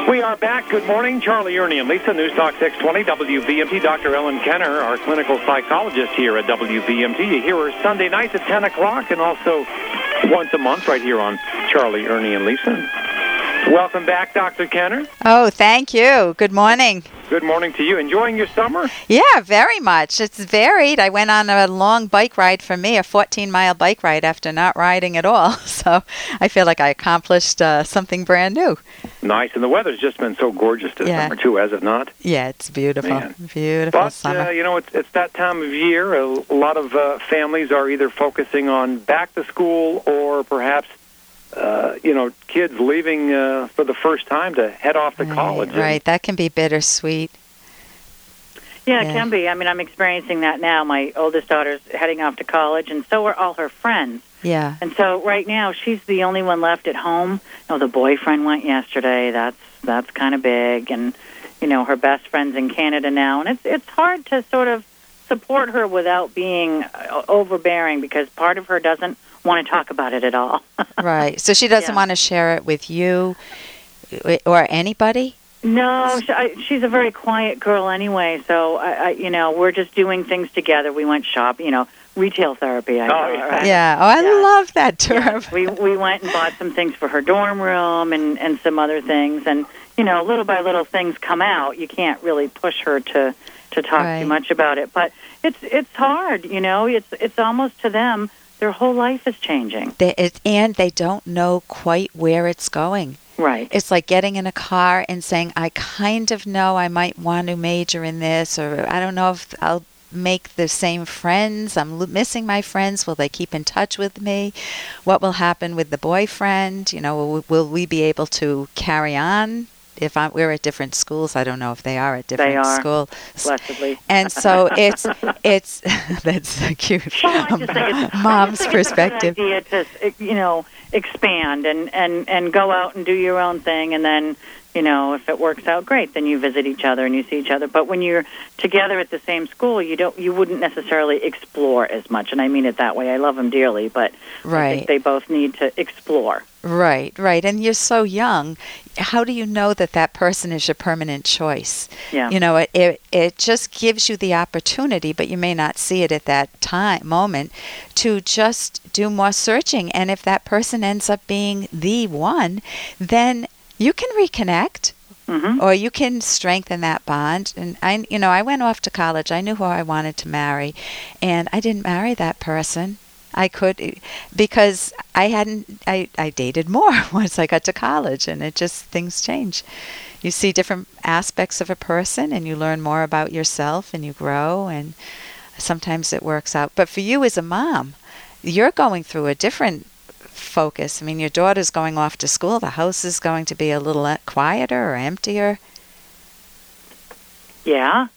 We are back. Good morning. Charlie, Ernie, and Lisa. News Talk 620 WVMT. Dr. Ellen Kenner, our clinical psychologist here at WVMT. You hear her Sunday nights at 10 o'clock and also once a month right here on Charlie, Ernie, and Lisa. Welcome back, Dr. Kenner. Oh, thank you. Good morning. Good morning to you. Enjoying your summer? Yeah, very much. It's varied. I went on a long bike ride for me, a 14-mile bike ride after not riding at all. So I feel like I accomplished something brand new. Nice. And the weather's just been so gorgeous this summer, too, has it not? Yeah, it's beautiful. Man. Beautiful summer. But, it's that time of year. A lot of families are either focusing on back to school or perhaps kids leaving for the first time to head off to college. Right, that can be bittersweet. Yeah, it can be. I mean, I'm experiencing that now. My oldest daughter's heading off to college, and so are all her friends. Yeah. And so right now, she's the only one left at home. The boyfriend went yesterday. That's kind of big. And, her best friend's in Canada now. And it's hard to sort of support her without being overbearing because part of her doesn't want to talk about it at all. Right. So she doesn't want to share it with you or anybody? No, she's a very quiet girl anyway. So we're just doing things together. We went shopping, retail therapy. I love that term. Yeah. We went and bought some things for her dorm room and some other things, and little by little things come out. You can't really push her to talk too much about it, but it's hard. It's almost to them. Their whole life is changing. And they don't know quite where it's going. Right. It's like getting in a car and saying, I kind of know I might want to major in this, or I don't know if I'll make the same friends. I'm missing my friends. Will they keep in touch with me? What will happen with the boyfriend? Will we be able to carry on? If we're at different schools, I don't know if they are at different schools. Blessedly. And so it's that's so cute. Mom's perspective. It's a good idea to expand and go out and do your own thing, and then if it works out, great. Then you visit each other and you see each other. But when you're together at the same school, you wouldn't necessarily explore as much. And I mean it that way. I love them dearly, but I think they both need to explore. Right. And you're so young. How do you know that person is your permanent choice? Yeah. It just gives you the opportunity, but you may not see it at that moment, to just do more searching. And if that person ends up being the one, then you can reconnect, or you can strengthen that bond. And I went off to college. I knew who I wanted to marry, and I didn't marry that person. I could, because I dated more once I got to college, and things change. You see different aspects of a person, and you learn more about yourself, and you grow, and sometimes it works out. But for you as a mom, you're going through a different focus. I mean, your daughter's going off to school. The house is going to be a little quieter or emptier. Yeah.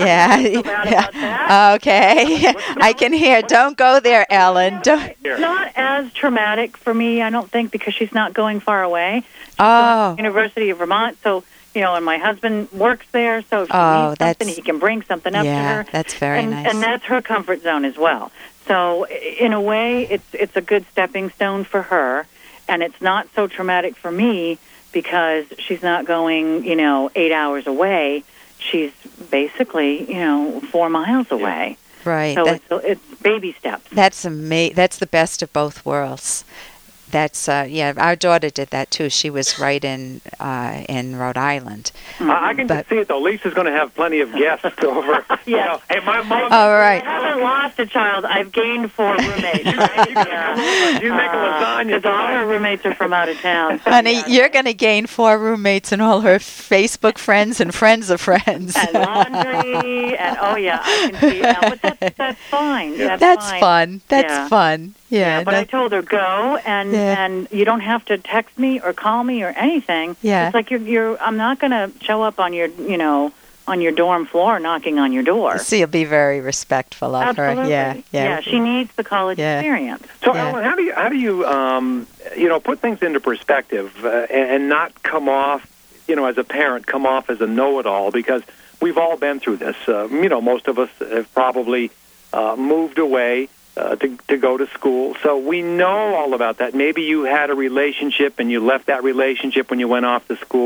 Yeah. Okay. I can hear. Don't go there, Ellen. It's not as traumatic for me, I don't think, because she's not going far away. She's going to the University of Vermont, so and my husband works there, so if she needs something, he can bring something up to her. Yeah, that's very nice. And that's her comfort zone as well. So in a way, it's a good stepping stone for her, and it's not so traumatic for me because she's not going, 8 hours away. She's basically, 4 miles away. Right. So it's baby steps. That's That's the best of both worlds. That's our daughter did that too. She was right in Rhode Island. I can just see it though. Lisa's going to have plenty of guests over. Yeah. Hey, my mom. All right. I haven't lost a child. I've gained 4 roommates. You make a lasagna. Because all her roommates are from out of town. Honey, you're going to gain 4 roommates and all her Facebook friends and friends of friends. And laundry and I can see now. But that's fine. That's fun. That's fun. Yeah, but I told her go and you don't have to text me or call me or anything. Yeah. It's like I'm not going to show up on your on your dorm floor knocking on your door. So you'll be very respectful of Absolutely. her. Yeah. She needs the college experience. So Ellen, how do you put things into perspective and not come off, as a parent, come off as a know-it-all, because we've all been through this. Most of us have probably moved away to go to school. So we know all about that. Maybe you had a relationship and you left that relationship when you went off to school.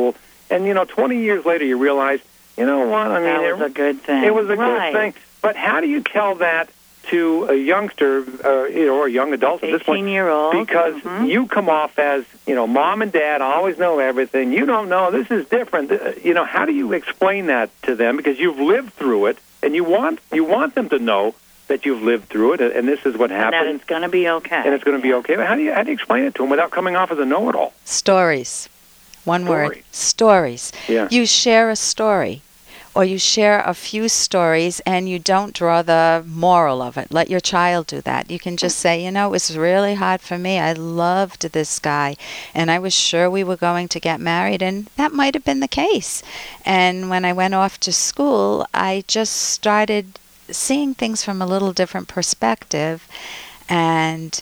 And 20 years later, you realize, you know what? I mean, that was a good thing. It was a good thing. But how do you tell that to a youngster, or a young adult at this point? 18-year-old. Because you come off as, mom and dad always know everything. You don't know. This is different. How do you explain that to them? Because you've lived through it, and you want them to know that you've lived through it, and this is what happened. And that it's going to be okay. And it's going to be okay. But how do you explain it to them without coming off as a know-it-all? Stories. One word. Stories. Yeah. You share a story, or you share a few stories, and you don't draw the moral of it. Let your child do that. You can just say, it was really hard for me. I loved this guy, and I was sure we were going to get married, and that might have been the case. And when I went off to school, I just started seeing things from a little different perspective, and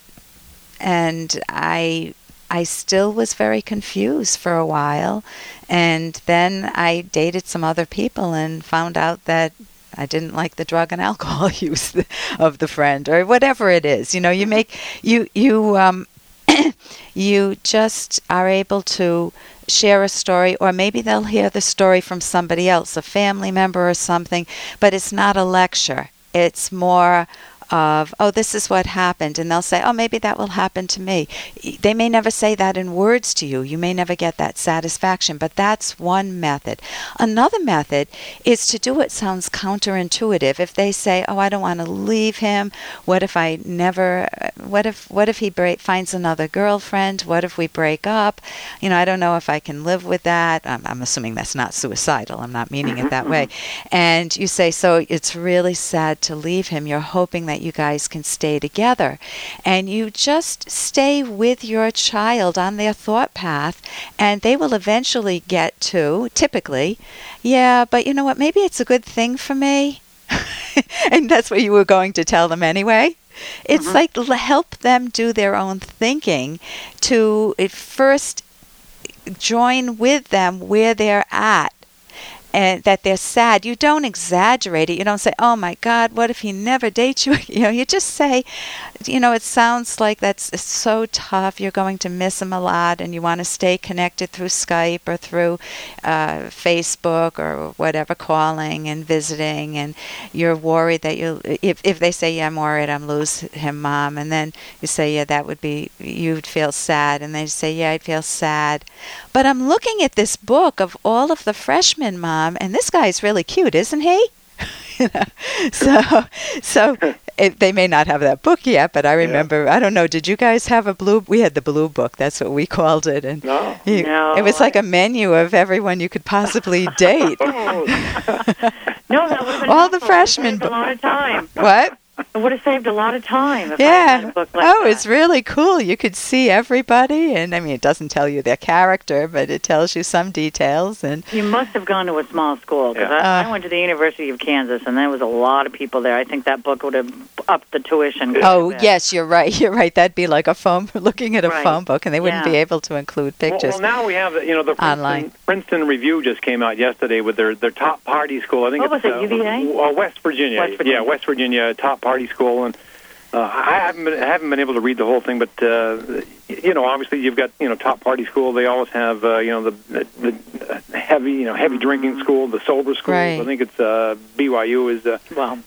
I still was very confused for a while, and then I dated some other people and found out that I didn't like the drug and alcohol use of the friend, or whatever it is. You just are able to share a story, or maybe they'll hear the story from somebody else, a family member or something, but it's not a lecture. It's more of, this is what happened, and they'll say, maybe that will happen to me. They may never say that in words to you. You may never get that satisfaction, but that's one method. Another method is to do what sounds counterintuitive. If they say, I don't want to leave him, what if he finds another girlfriend? What if we break up? I don't know if I can live with that. I'm assuming that's not suicidal. I'm not meaning it that way. And you say, so it's really sad to leave him. You're hoping that you guys can stay together, and you just stay with your child on their thought path, and they will eventually get to, typically, but you know what, maybe it's a good thing for me. And that's what you were going to tell them anyway. It's like help them do their own thinking, to first join with them where they're at, and that they're sad. You don't exaggerate it. You don't say, oh my God, what if he never dates you? You just say, it sounds like it's so tough. You're going to miss him a lot, and you want to stay connected through Skype or through Facebook or whatever, calling and visiting, and you're worried that if they say, I'm worried I'm lose him, Mom, and then you say, that would be, you'd feel sad, and they say, I'd feel sad. But I'm looking at this book of all of the freshmen, Mom, and this guy's really cute, isn't he? So they may not have that book yet, but I remember, I don't know, did you guys have we had the blue book, that's what we called it, and no. It was like a menu of everyone you could possibly date. No, that would have been all the freshmen. A lot of time. What? It would have saved a lot of time if I had a book like that. It's really cool. You could see everybody, and it doesn't tell you their character, but it tells you some details. And you must have gone to a small school, because I went to the University of Kansas, and there was a lot of people there. I think that book would have upped the tuition. Yes, you're right. You're right. That'd be like looking at a phone book, and they wouldn't be able to include pictures. Well, now we have, the Princeton Review just came out yesterday with their top party school. I think was it, UVA? West Virginia. Yeah, West Virginia top party school, and I haven't been able to read the whole thing, but obviously you've got top party school. They always have the heavy drinking school, the sober school. Right. I think it's BYU is the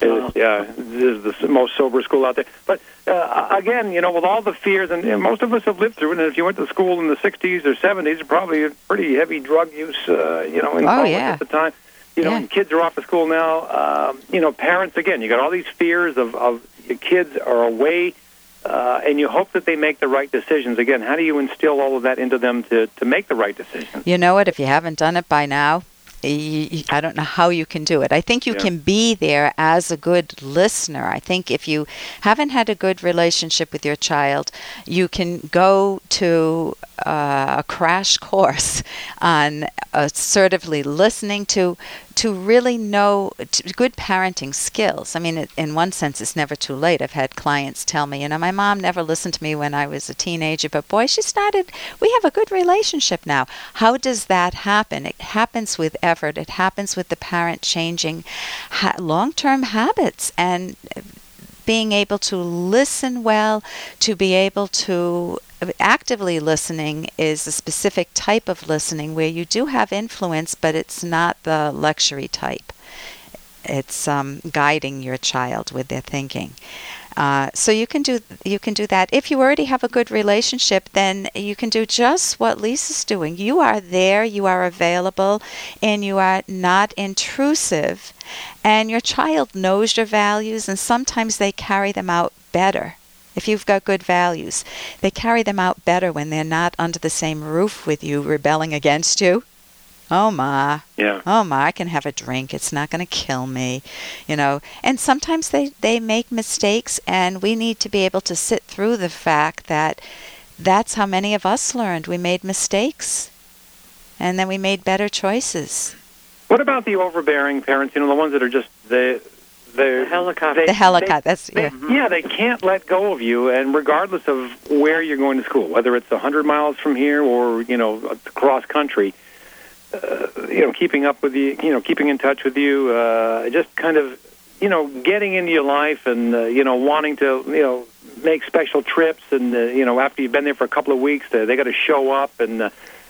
most sober school out there. But again, with all the fears, and most of us have lived through it. And if you went to school in the '60s or '70s, probably a pretty heavy drug use, in college at the time. And kids are off of school now. Parents, again, you got all these fears of your kids are away, and you hope that they make the right decisions. Again, how do you instill all of that into them to make the right decisions? You know what? If you haven't done it by now, I don't know how you can do it. I think you can be there as a good listener. I think if you haven't had a good relationship with your child, you can go to a crash course on assertively listening to really know good parenting skills. I mean, in one sense, it's never too late. I've had clients tell me, my mom never listened to me when I was a teenager, but boy, we have a good relationship now. How does that happen? It happens with effort. It happens with the parent changing long-term habits and being able to listen well, to be able to actively listening is a specific type of listening where you do have influence, but it's not the lecture type. It's guiding your child with their thinking. So you can do that. If you already have a good relationship, then you can do just what Lisa's doing. You are there, you are available, and you are not intrusive. And your child knows your values, and sometimes they carry them out better. If you've got good values, they carry them out better when they're not under the same roof with you, rebelling against you. Oh, Ma. Yeah. Oh, Ma, I can have a drink. It's not going to kill me. And sometimes they make mistakes, and we need to be able to sit through the fact that that's how many of us learned. We made mistakes, and then we made better choices. What about the overbearing parents, the ones that are just the helicopter. The helicopter. They can't let go of you, and regardless of where you're going to school, whether it's 100 miles from here or, across country, keeping up with you, keeping in touch with you, just kind of, getting into your life and, wanting to, make special trips and, after you've been there for a couple of weeks, they got to show up and,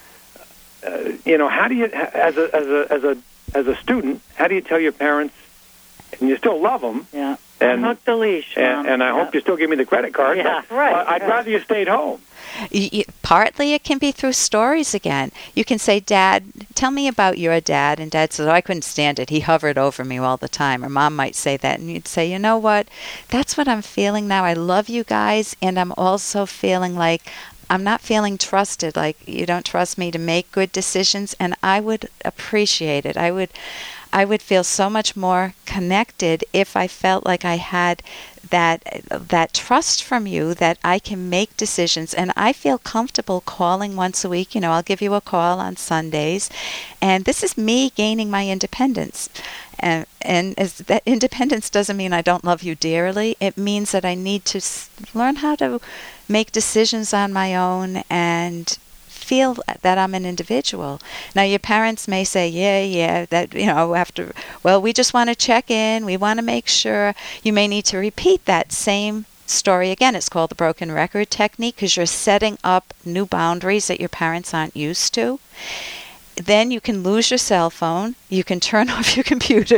how do you, as a student, how do you tell your parents, and you still love them, and hook the leash, and I hope you still give me the credit card, but I'd rather you stayed home. Partly it can be through stories again. You can say, Dad, tell me about your dad. And Dad says, I couldn't stand it. He hovered over me all the time. Or Mom might say that. And you'd say, you know what? That's what I'm feeling now. I love you guys. And I'm also feeling like I'm not feeling trusted. Like you don't trust me to make good decisions. And I would appreciate it. I would feel so much more connected if I felt like I had that trust from you that I can make decisions, and I feel comfortable calling once a week. I'll give you a call on Sundays, and this is me gaining my independence. And as that independence doesn't mean I don't love you dearly. It means that I need to learn how to make decisions on my own and feel that I'm an individual. Now, your parents may say, we just want to check in. We want to make sure. You may need to repeat that same story again. It's called the broken record technique because you're setting up new boundaries that your parents aren't used to. Then you can lose your cell phone. You can turn off your computer.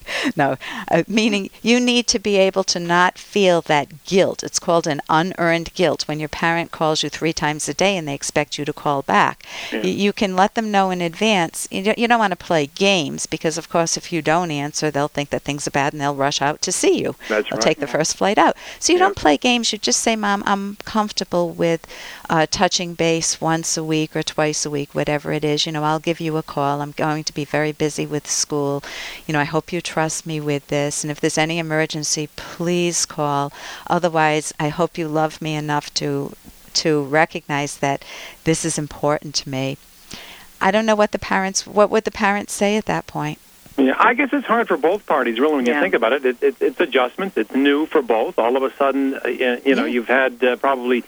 Meaning you need to be able to not feel that guilt. It's called an unearned guilt when your parent calls you 3 times a day and they expect you to call back. Yeah. You can let them know in advance. You don't want to play games because, of course, if you don't answer, they'll think that things are bad and they'll rush out to see you. That's They'll right. take the first flight out. So you don't play games. You just say, Mom, I'm comfortable with touching base once a week or twice a week, whatever it is. I'll give you a call. I'm going to be very busy with school. I hope you trust me with this. And if there's any emergency, please call. Otherwise, I hope you love me enough to recognize that this is important to me. I don't know what would the parents say at that point? Yeah, I guess it's hard for both parties, really, when you think about it. It's adjustments. It's new for both. All of a sudden, you've had probably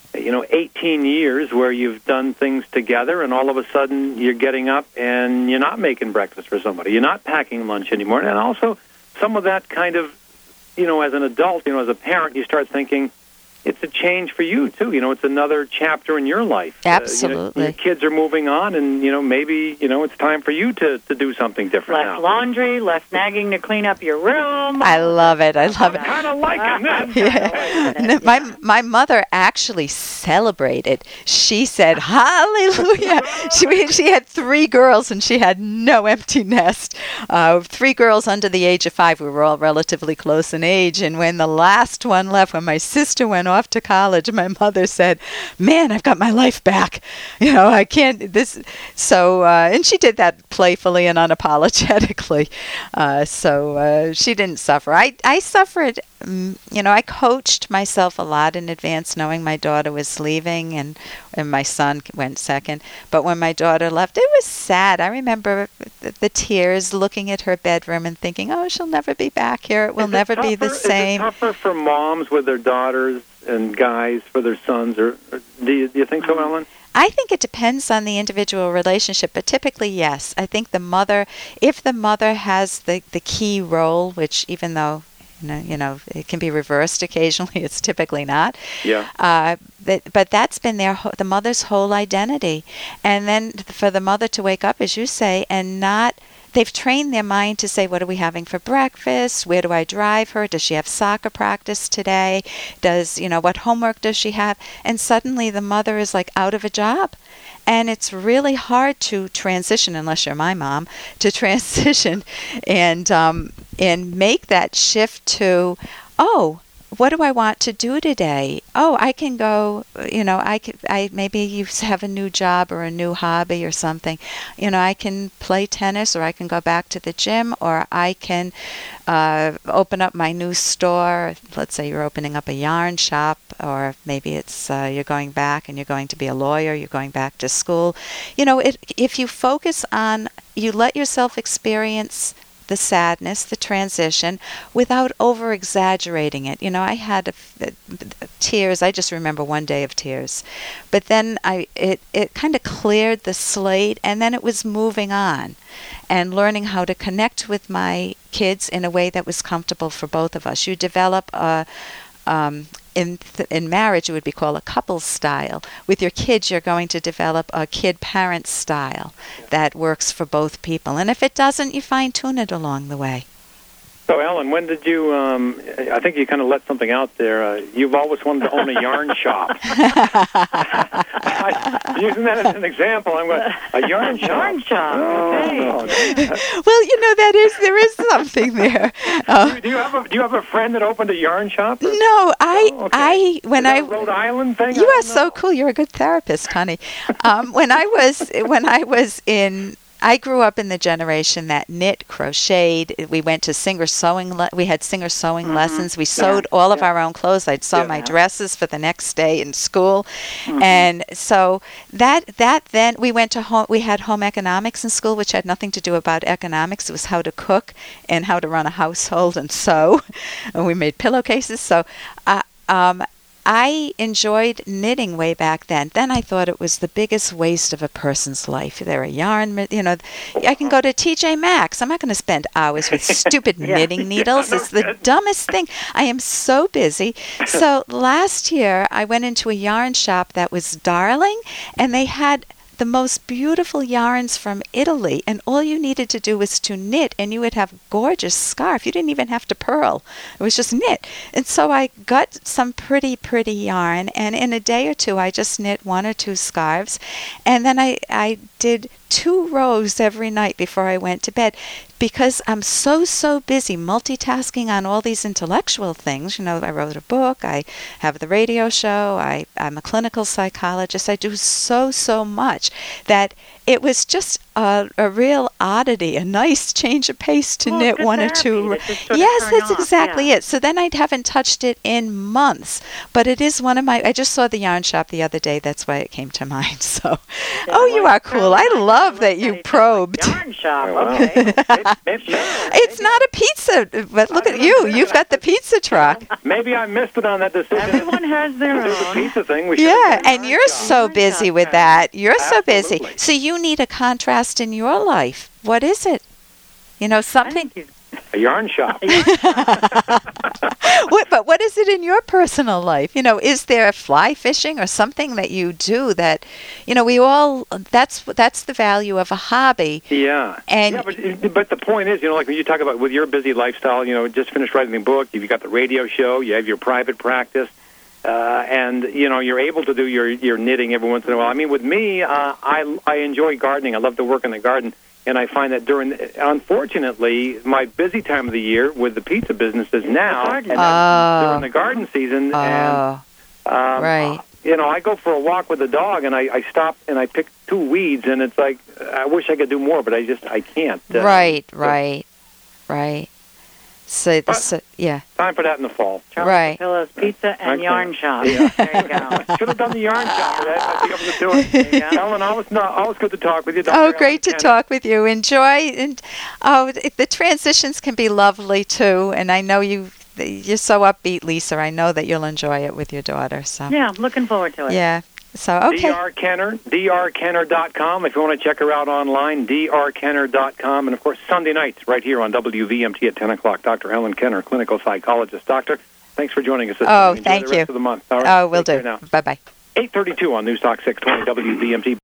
18 years where you've done things together, and all of a sudden you're getting up and you're not making breakfast for somebody. You're not packing lunch anymore. And also some of that kind of, as an adult, as a parent, you start thinking, it's a change for you, too. It's another chapter in your life. Absolutely. Your kids are moving on, and, maybe, it's time for you to do something different less laundry, less nagging to clean up your room. I love it. I'm kind of liking this. My mother actually celebrated. She said, hallelujah. She had 3 girls, and she had no empty nest. 3 girls under the age of 5. We were all relatively close in age, and when the last one left, when my sister went off to college, my mother said, man, I've got my life back. I can't so and she did that playfully and unapologetically. So she didn't suffer. I suffered. I coached myself a lot in advance, knowing my daughter was leaving, and my son went second. But when my daughter left, it was sad. I remember the tears, looking at her bedroom and thinking, oh, she'll never be back here. It will never be the same. Is it tougher for moms with their daughters and guys for their sons? Or do you think so, Ellen? I think it depends on the individual relationship, but typically, yes. I think if the mother has the key role, which even though It can be reversed occasionally. It's typically not. Yeah. But that's been the mother's whole identity. And then for the mother to wake up, as you say, and not, they've trained their mind to say, what are we having for breakfast? Where do I drive her? Does she have soccer practice today? What homework does she have? And suddenly the mother is like out of a job. And it's really hard to transition, unless you're my mom, to transition and make that shift to, what do I want to do today? Oh, I can go, maybe you have a new job or a new hobby or something. I can play tennis, or I can go back to the gym, or I can open up my new store. Let's say you're opening up a yarn shop, or maybe it's you're going back and you're going to be a lawyer, you're going back to school. If you focus on, you let yourself experience the sadness, the transition, without over-exaggerating it. I had tears. I just remember one day of tears. But then it kind of cleared the slate, and then it was moving on and learning how to connect with my kids in a way that was comfortable for both of us. You develop in marriage, it would be called a couple style. With your kids, you're going to develop a kid-parent style that works for both people. And if it doesn't, you fine-tune it along the way. So, Ellen, when did you, I think you kind of let something out there. You've always wanted to own a yarn shop. Using that as an example, I'm going, a yarn shop? Yarn shop, okay. Well, there is something there. Do you have a friend that opened a yarn shop? No, when I Rhode Island thing? You are so cool. You're a good therapist, honey. I grew up in the generation that knit, crocheted. We went to singer sewing. We had singer sewing lessons. We sewed all of our own clothes. I'd sew my dresses for the next day in school, and so that then we went to home. We had home economics in school, which had nothing to do about economics. It was how to cook and how to run a household and sew. And we made pillowcases. So. I enjoyed knitting way back then. Then I thought it was the biggest waste of a person's life. There are yarn, I can go to TJ Maxx. I'm not going to spend hours with stupid knitting needles. It's the dumbest thing. I am so busy. So last year, I went into a yarn shop that was darling, and they had the most beautiful yarns from Italy, and all you needed to do was to knit, and you would have gorgeous scarf. You didn't even have to purl. It was just knit. And so I got some pretty yarn, and in a day or two I just knit 1 or 2 scarves, and then I did 2 rows every night before I went to bed, because I'm so busy multitasking on all these intellectual things. I wrote a book, I have the radio show, I'm a clinical psychologist. I do so much that it was just a real oddity, a nice change of pace to knit 1 or 2. Yes, that's exactly it. So then I haven't touched it in months, but it is one of my. I just saw the yarn shop the other day. That's why it came to mind. So, you are cool. I love that you probed. Yarn shop. Okay. It's not a pizza, but look at you. You've got the pizza truck. Maybe I missed it on that decision. Everyone has their own. The pizza thing. And you're so busy with that. You're so busy. So you need a contrast in your life. What is it? Something. A yarn shop. But what is it in your personal life? Is there fly fishing or something that you do that, we all, that's the value of a hobby. Yeah. But the point is, like when you talk about with your busy lifestyle, just finished writing the book, you've got the radio show, you have your private practice, and, you're able to do your knitting every once in a while. I mean, with me, I enjoy gardening. I love to work in the garden. And I find that unfortunately, my busy time of the year with the pizza business is now, and during the garden season. And, right. I go for a walk with the dog, and I stop and I pick 2 weeds, and it's like, I wish I could do more, but I can't. Right. So, yeah. Time for that in the fall. Right. Pillows, pizza, and yarn shop. Yeah. There you go. Should have done the yarn shop for that. I'd be able to do it. Ellen, always good to talk with you. Dr. Great to talk with you. Enjoy. The transitions can be lovely, too. And I know you're so upbeat, Lisa. I know that you'll enjoy it with your daughter. So. Yeah, I'm looking forward to it. Yeah. So, okay. drkenner.com. If you want to check her out online, drkenner.com. And, of course, Sunday nights right here on WVMT at 10 o'clock. Dr. Helen Kenner, clinical psychologist. Doctor, thanks for joining us this morning. Thank Enjoy the rest you. of the month. All right, will do. now. Bye-bye. 8:32 on News Talk 620 WVMT.